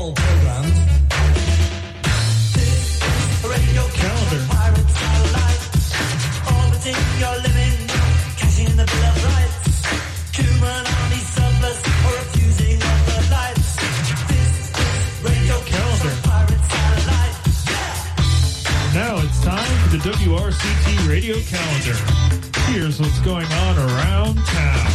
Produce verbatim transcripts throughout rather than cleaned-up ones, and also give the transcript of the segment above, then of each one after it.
all programs. This is a radio calendar. Pirate satellite. Orbiting your living, cashing the bill of rights. Human army surplus or refusing of the lights. This is radio calendar. Pirate satellite. Yeah. Now it's time for the W R C T radio calendar. Here's what's going on around town.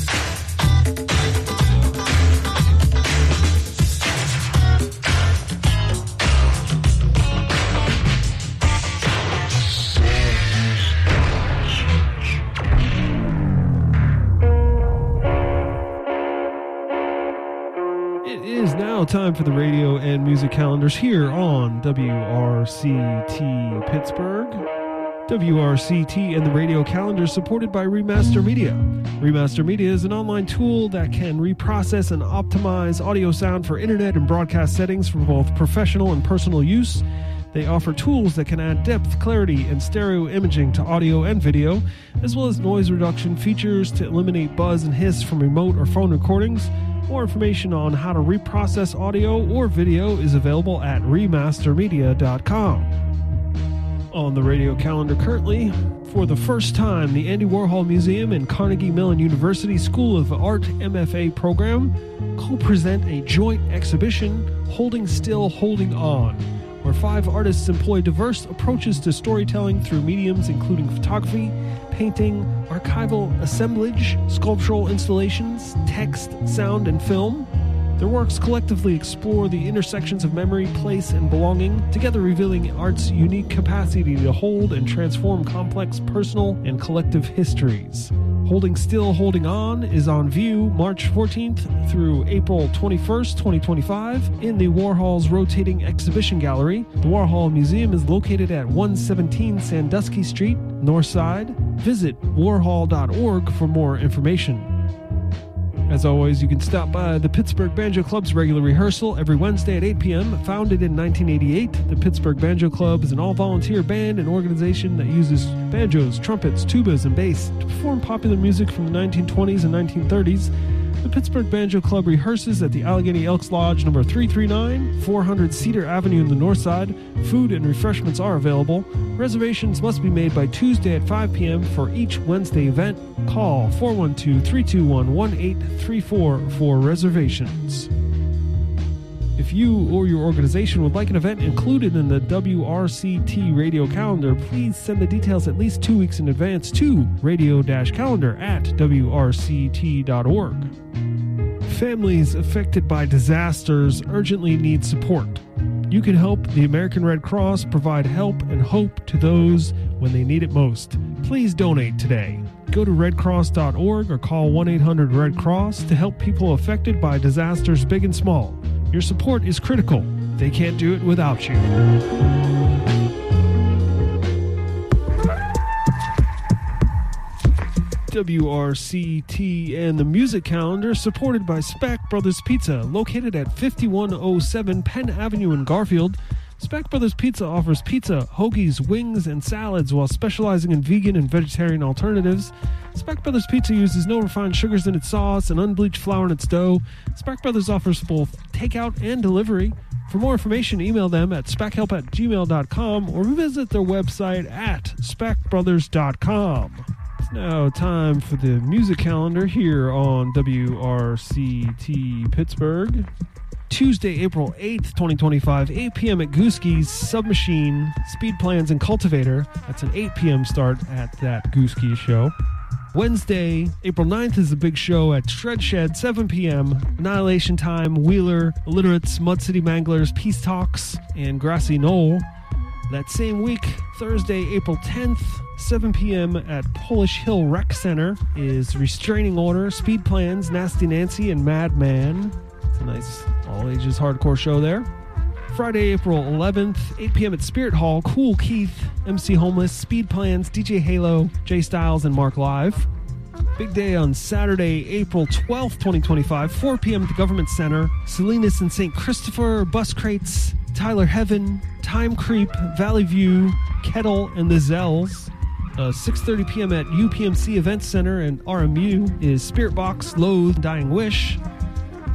It is now time for the radio and music calendars here on W R C T Pittsburgh. W R C T and the radio calendar is supported by Remaster Media. Remaster Media is an online tool that can reprocess and optimize audio sound for internet and broadcast settings for both professional and personal use. They offer tools that can add depth, clarity, and stereo imaging to audio and video, as well as noise reduction features to eliminate buzz and hiss from remote or phone recordings. More information on how to reprocess audio or video is available at remaster media dot com. On the radio calendar currently, for the first time, the Andy Warhol Museum and Carnegie Mellon University School of Art M F A program co-present a joint exhibition, Holding Still, Holding On, where five artists employ diverse approaches to storytelling through mediums including photography, painting, archival assemblage, sculptural installations, text, sound, and film. Their works collectively explore the intersections of memory, place, and belonging, together revealing art's unique capacity to hold and transform complex personal and collective histories. Holding Still, Holding On is on view March fourteenth through April twenty-first, twenty twenty-five in the Warhol's rotating exhibition gallery. The Warhol Museum is located at one seventeen Sandusky Street, North Side. Visit warhol dot org for more information. As always, you can stop by the Pittsburgh Banjo Club's regular rehearsal every Wednesday at eight p.m. Founded in nineteen eighty-eight, the Pittsburgh Banjo Club is an all-volunteer band and organization that uses banjos, trumpets, tubas, and bass to perform popular music from the nineteen twenties and nineteen thirties. The Pittsburgh Banjo Club rehearses at the Allegheny Elks Lodge number three thirty-nine, four hundred Cedar Avenue in the north side. Food and refreshments are available. Reservations must be made by Tuesday at five p.m. for each Wednesday event. Call four one two, three two one, one eight three four for reservations. If you or your organization would like an event included in the W R C T radio calendar, please send the details at least two weeks in advance to radio-calendar at W R C T dot org. Families affected by disasters urgently need support. You can help the American Red Cross provide help and hope to those when they need it most. Please donate today. Go to red cross dot org or call one eight hundred red cross to help people affected by disasters big and small. Your support is critical. They can't do it without you. W R C T and the music calendar supported by Speck Brothers Pizza, located at fifty-one oh seven Penn Avenue in Garfield. Speck Brothers Pizza offers pizza, hoagies, wings, and salads while specializing in vegan and vegetarian alternatives. Speck Brothers Pizza uses no refined sugars in its sauce and unbleached flour in its dough. Speck Brothers offers both takeout and delivery. For more information, email them at speckhelp at gmail dot com or visit their website at speck brothers dot com. It's now time for the music calendar here on W R C T Pittsburgh. Tuesday, April eighth, twenty twenty-five, eight p.m. at Gooskey's Submachine, Speed Plans, and Cultivator. That's an eight p.m. start at that Gooskey show. Wednesday, April ninth is the big show at Shred Shed, seven p.m. Annihilation Time, Wheeler, Illiterates, Mud City Manglers, Peace Talks, and Grassy Knoll. That same week, Thursday, April tenth, seven p.m. at Polish Hill Rec Center is Restraining Order, Speed Plans, Nasty Nancy, and Madman. It's a nice all-ages hardcore show there. Friday, April eleventh, eight p.m. at Spirit Hall, Cool Keith, M C Homeless, Speed Plans, D J Halo, Jay Styles, and Mark Live. Big day on Saturday, April twelfth, twenty twenty-five, four p.m. at the Government Center, Salinas and Saint Christopher, Bus Crates, Tyler Heaven, Time Creep, Valley View, Kettle, and the Zells. Uh, six thirty p.m. at U P M C Event Center and R M U is Spirit Box, Loathe, Dying Wish.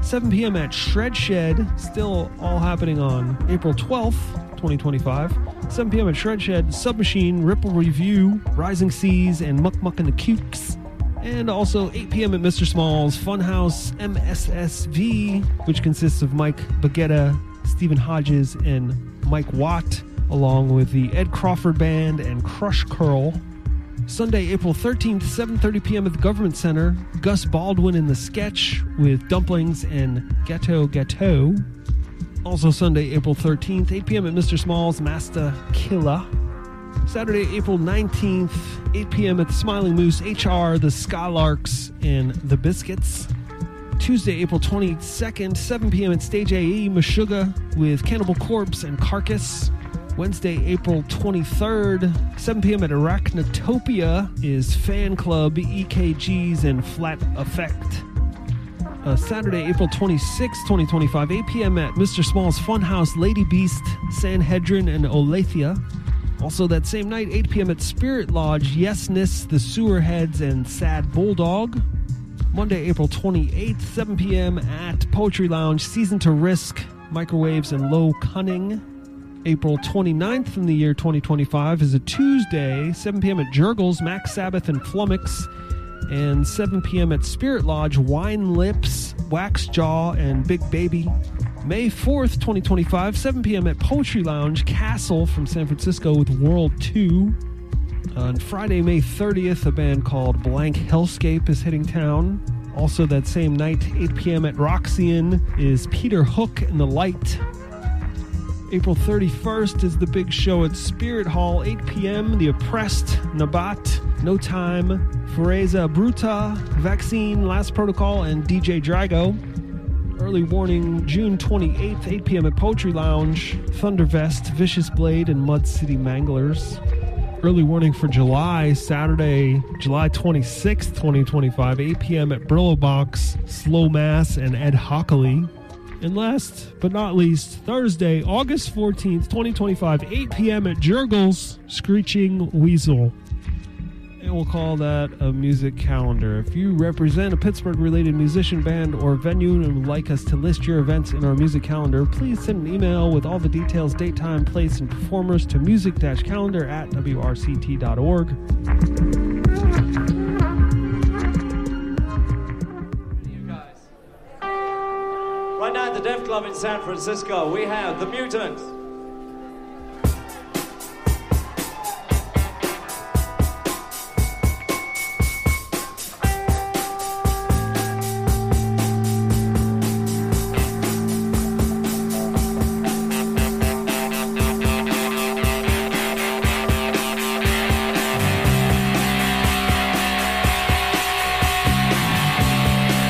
seven p.m. at Shred Shed, still all happening on April twelfth, twenty twenty-five. seven p.m. at Shred Shed, Submachine, Ripple Review, Rising Seas, and Muck Muck and the Cukes. And also eight p.m. at Mister Small's Funhouse M S S V, which consists of Mike Baguetta, Stephen Hodges, and Mike Watt, along with the Ed Crawford Band and Crush Curl. Sunday, April thirteenth, seven thirty p.m. at the Government Center, Gus Baldwin in the Sketch with Dumplings and Ghetto Ghetto. Also Sunday, April thirteenth, eight p.m. at Mister Small's Master Killa. Saturday, April nineteenth, eight p.m. at the Smiling Moose, H R, the Skylarks, and the Biscuits. Tuesday, April twenty-second, seven p.m. at Stage A E, Meshuggah with Cannibal Corpse and Carcass. Wednesday, April twenty-third, seven p.m. at Arachnotopia is Fan Club, E K Gs, and Flat Effect. Uh, Saturday, April twenty-sixth, twenty twenty-five, eight p.m. at Mister Small's Funhouse, Lady Beast, Sanhedrin, and Olethea. Also that same night, eight p.m. at Spirit Lodge, Yesness, The Sewerheads, and Sad Bulldog. Monday, April twenty-eighth, seven p.m. at Poetry Lounge, Season to Risk, Microwaves, and Low Cunning. April twenty-ninth from the year twenty twenty-five is a Tuesday, seven p.m. at Jurgles, Max Sabbath, and Flummox. And seven p.m. at Spirit Lodge, Wine Lips, Wax Jaw, and Big Baby. May fourth, twenty twenty-five, seven p.m. at Poetry Lounge, Castle from San Francisco with World two. On Friday, May thirtieth, a band called Blank Hellscape is hitting town. Also that same night, eight p.m. at Roxian is Peter Hook and the Light. April thirty-first is the big show at Spirit Hall, eight p.m. The Oppressed, Nabat, No Time, Foreza Bruta, Vaccine, Last Protocol, and D J Drago. Early warning, June twenty-eighth, eight p.m. at Poetry Lounge, Thundervest, Vicious Blade, and Mud City Manglers. Early warning for July, Saturday, July twenty-sixth, twenty twenty-five, eight p.m. at Brillo Box, Slow Mass, and Ed Hockley. And last but not least, Thursday, August fourteenth, twenty twenty-five, eight p.m. at Jurgles, Screeching Weasel. And we'll call that a music calendar. If you represent a Pittsburgh-related musician, band, or venue and would like us to list your events in our music calendar, please send an email with all the details, date, time, place, and performers to music-calendar at w r c t dot org. Right now at the Def Club in San Francisco, we have The Mutants.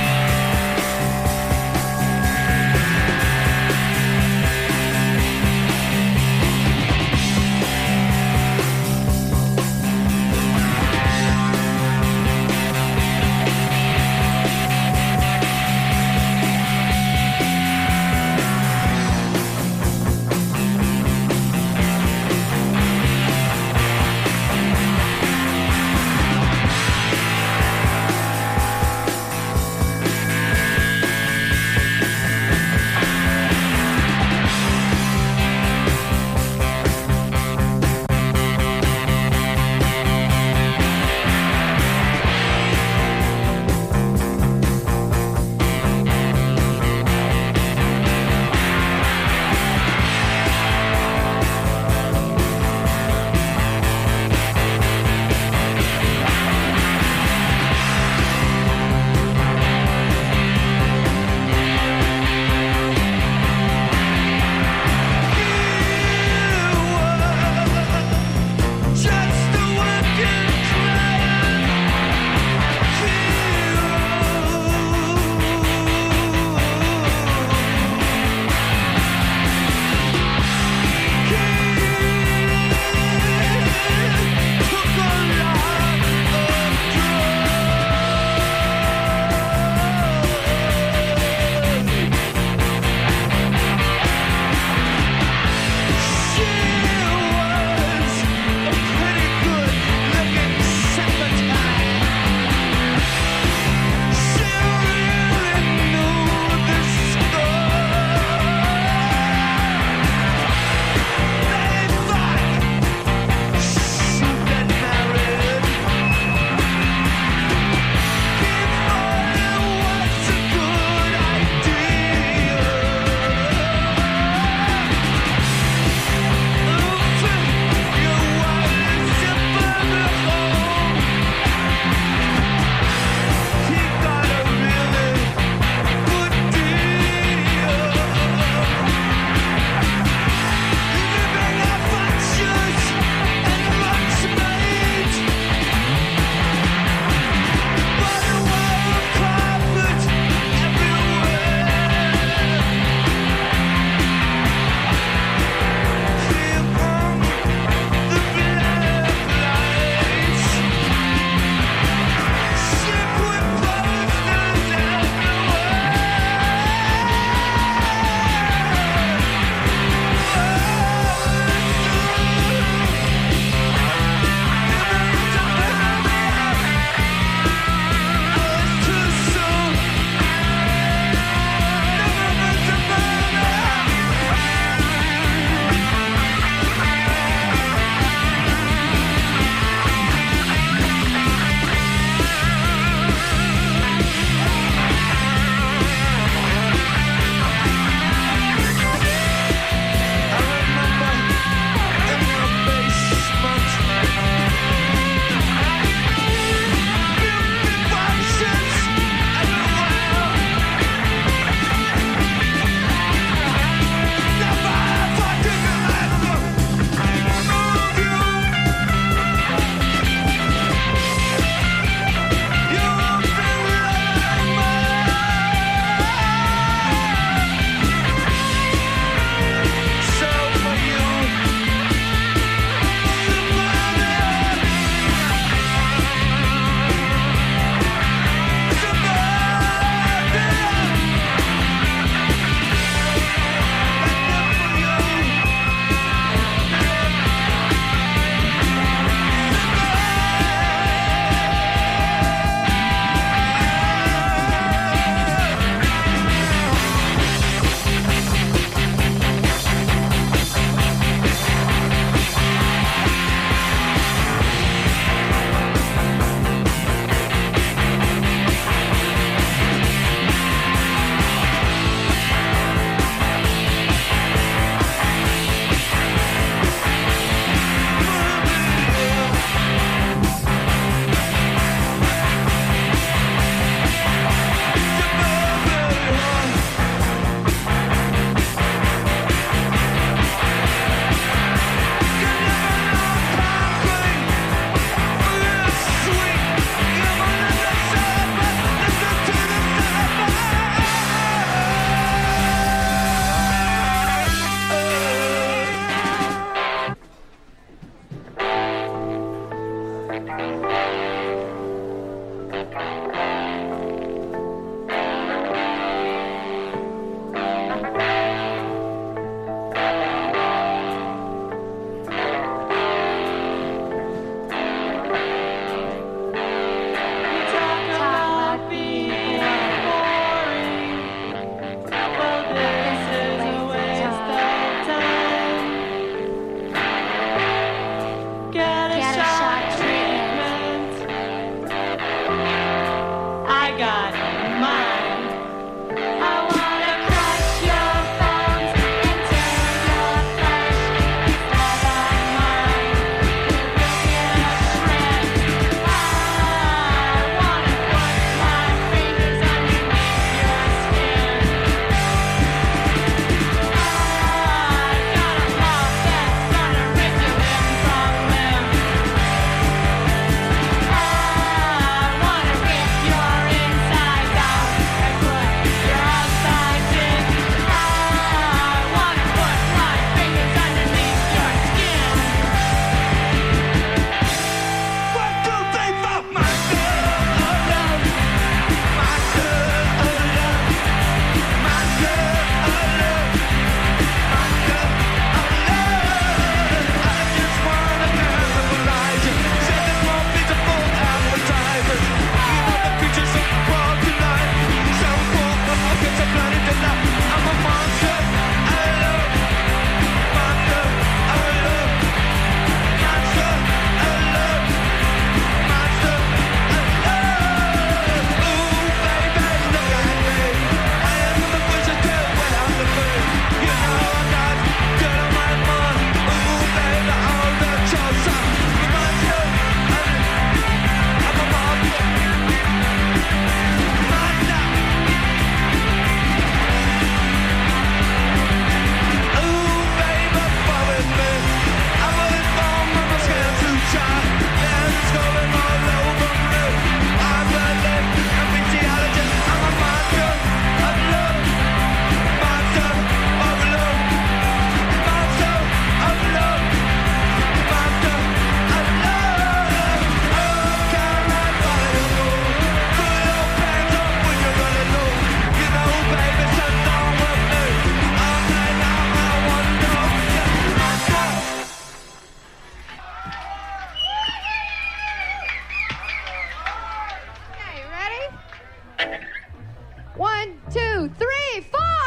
Thank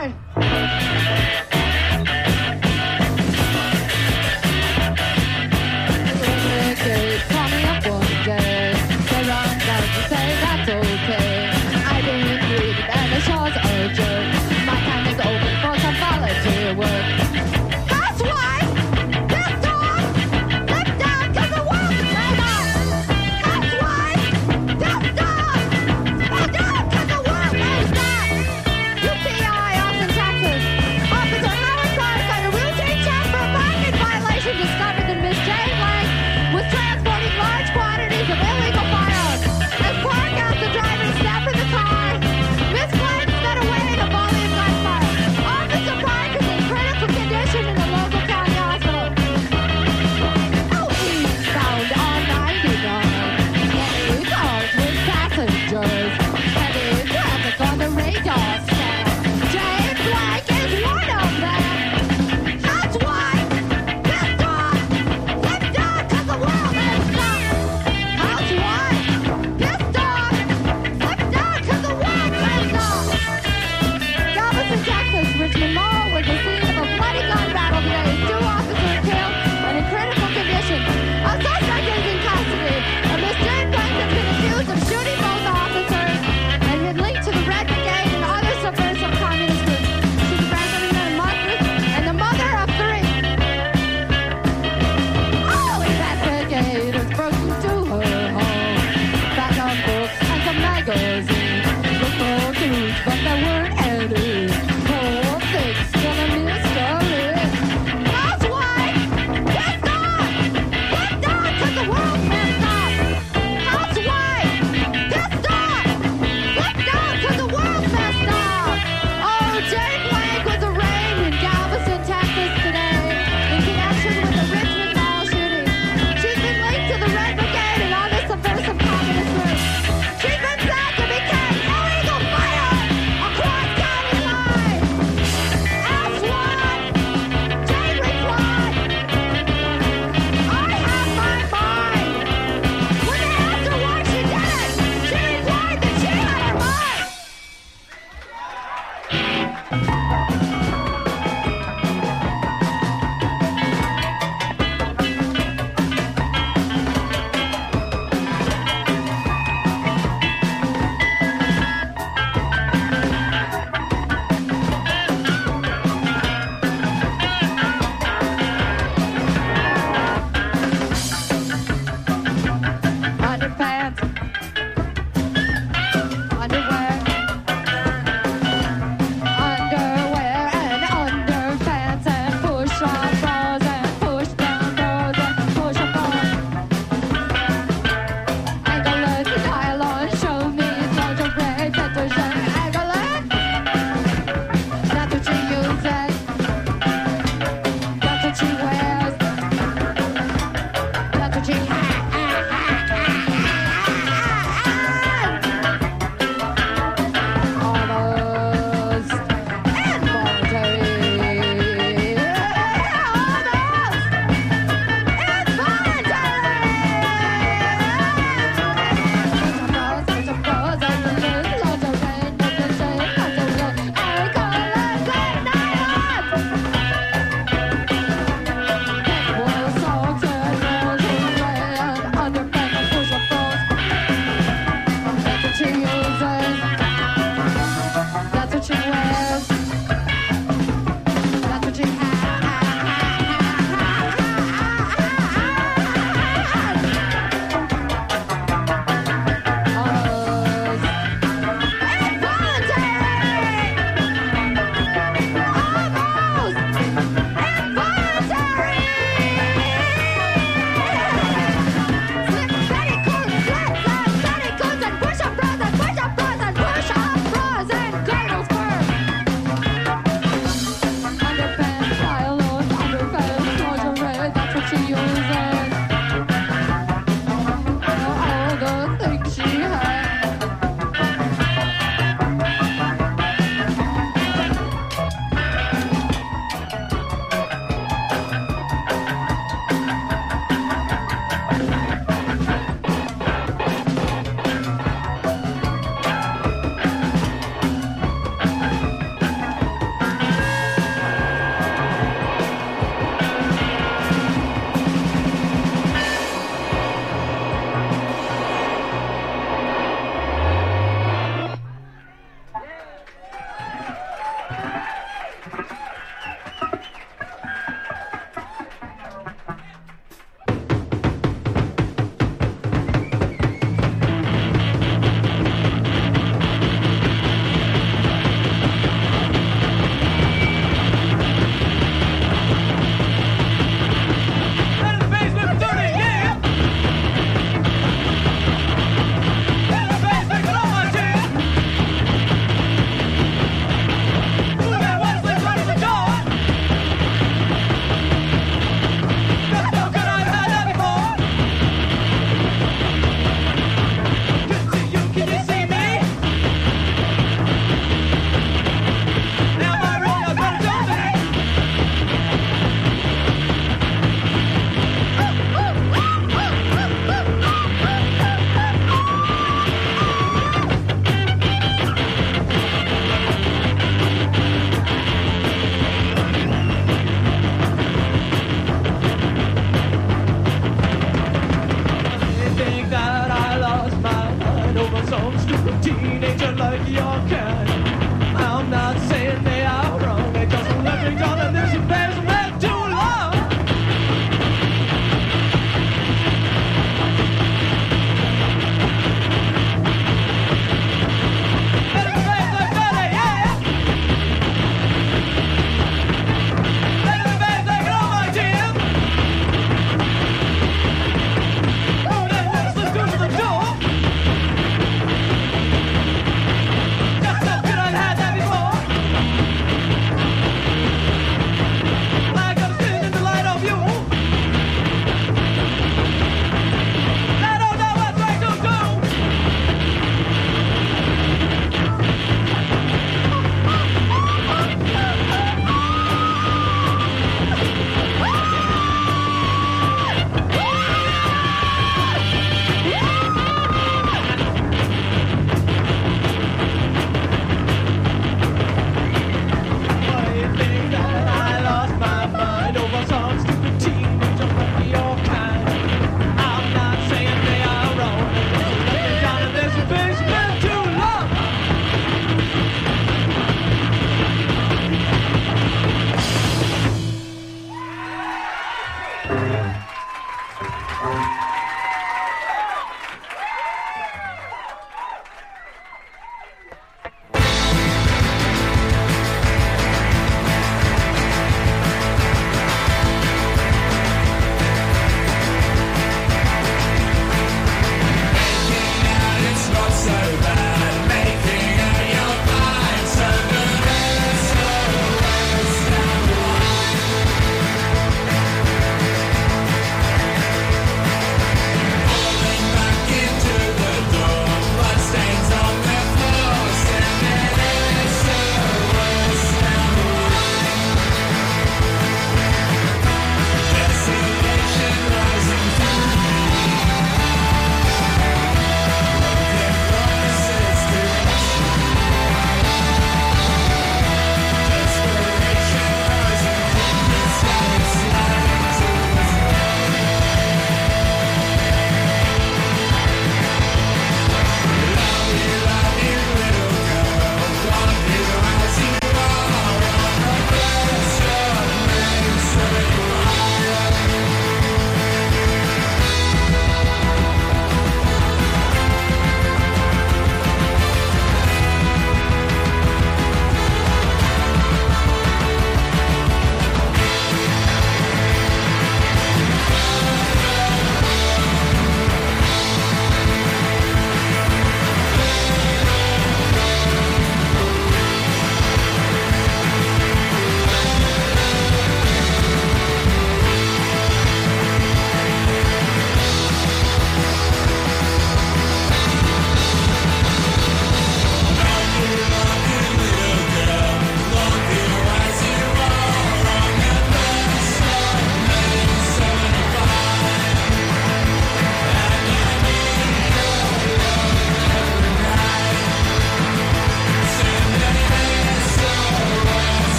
All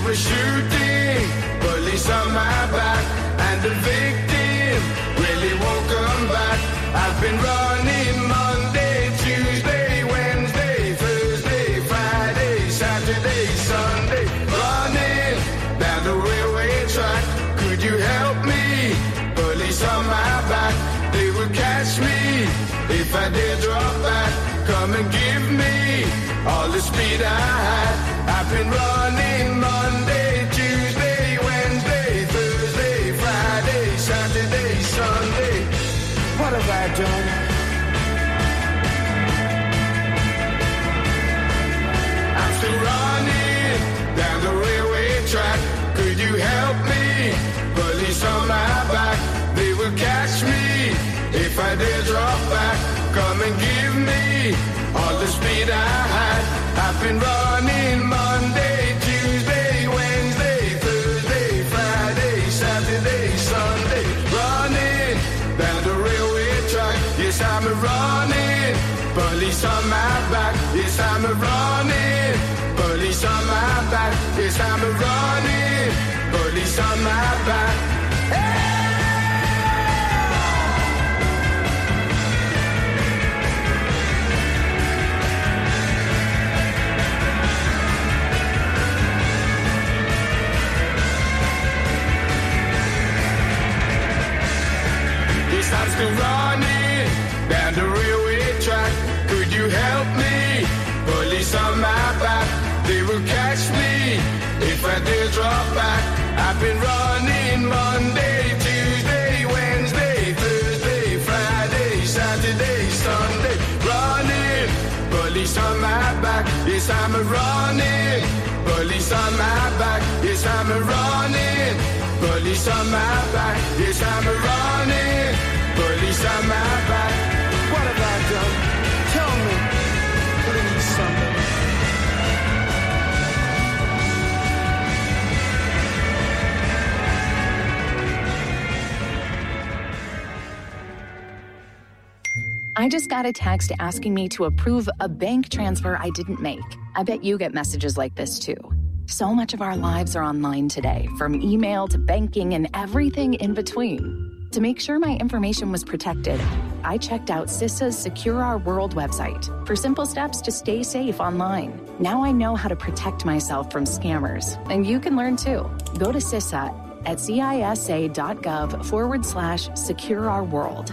were shooting, police on my back, and the victim really won't come back. I've been running Monday, Tuesday, Wednesday, Thursday, Friday, Saturday, Sunday, running down the railway track. Could you help me? Police on my back, they would catch me if I did drop back. Come and give me all the speed I had. I've been running Monday, Tuesday, Wednesday, Thursday, Friday, Saturday, Sunday. What have I done? I'm still running down the railway track. Could you help me? Police on my back, they will catch me if I dare drop back. Come and give me all the speed I had. I've been running Monday, Tuesday, Wednesday, Thursday, Friday, Saturday, Sunday, running down the railway track. Yes, I'm a running, police on my back. Yes, I'm a running, police on my back. Yes, I'm a running, police on my back. Hey! I'm still running down the railway track. Could you help me? Police on my back, they will catch me if I dare drop back. I've been running Monday, Tuesday, Wednesday, Thursday, Friday, Saturday, Sunday, running. Police on my back, yes I'm a running. Police on my back, yes I'm a running. Police on my back, yes I'm a running. Police on my back. What have I done? Tell me, please, somebody. I just got a text asking me to approve a bank transfer I didn't make. I bet you get messages like this too. So much of our lives are online today, from email to banking and everything in between. To make sure my information was protected, I checked out CISA's Secure Our World website for simple steps to stay safe online. Now I know how to protect myself from scammers, and you can learn too. Go to CISA at cisa.gov forward slash secure our world.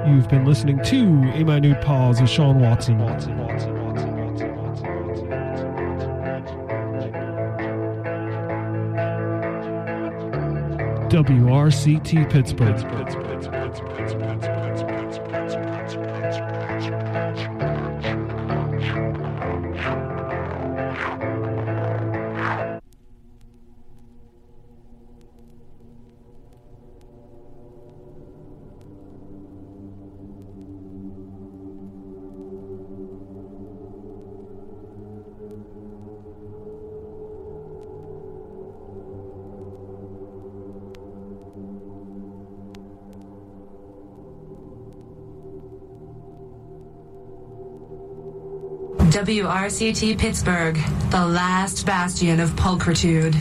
You've been listening to A Minute Pause with Sean Watson. W R C T Pittsburgh. W R C T Pittsburgh, the last bastion of pulchritude.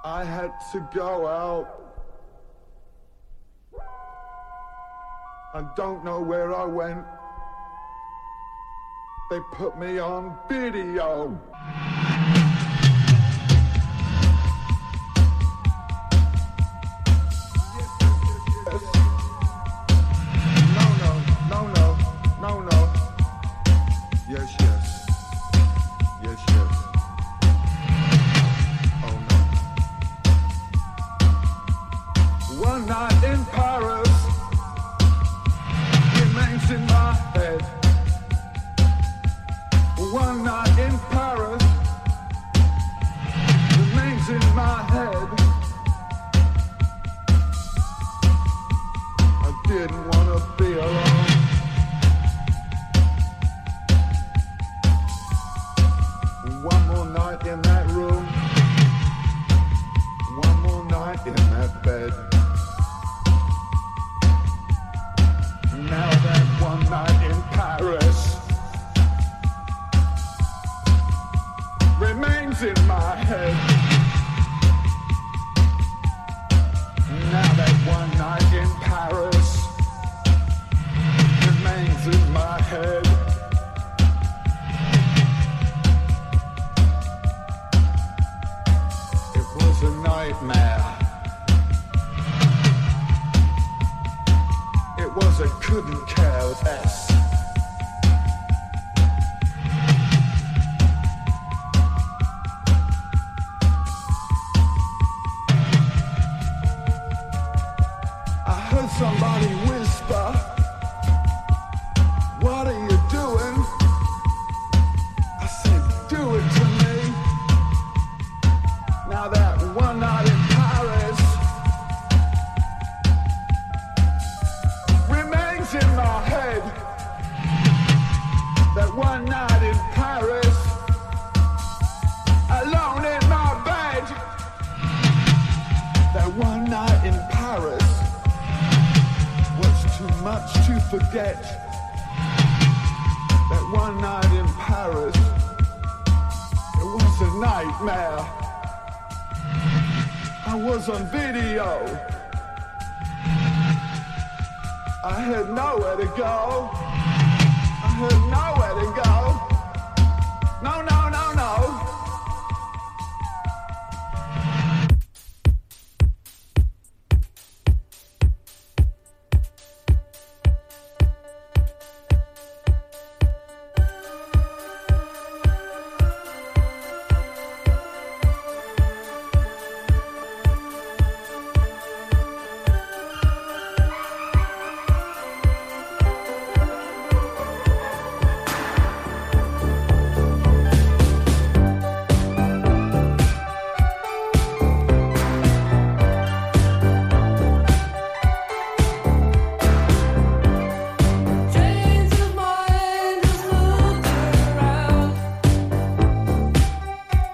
I had to go out. I don't know where I went. They put me on video. Yes. No, no, no, no, no, no. Yes, yes. Yes, yes. Oh, no. One night in Paris remains in my head. One night in Paris remains in my head. I didn't want to be alone. One more night in that room. One more night in that bed. Now that one night in Paris remains in my head. Now that one night in Paris remains in my head. It was a nightmare. It was a couldn't care less. Somebody whisper, what are you doing? I said, do it to me. Now that one night in Paris remains in my head. That one night in Paris, alone in my bed. That one night in Paris was too much to forget. That one night in Paris, it was a nightmare. I was on video. I had nowhere to go.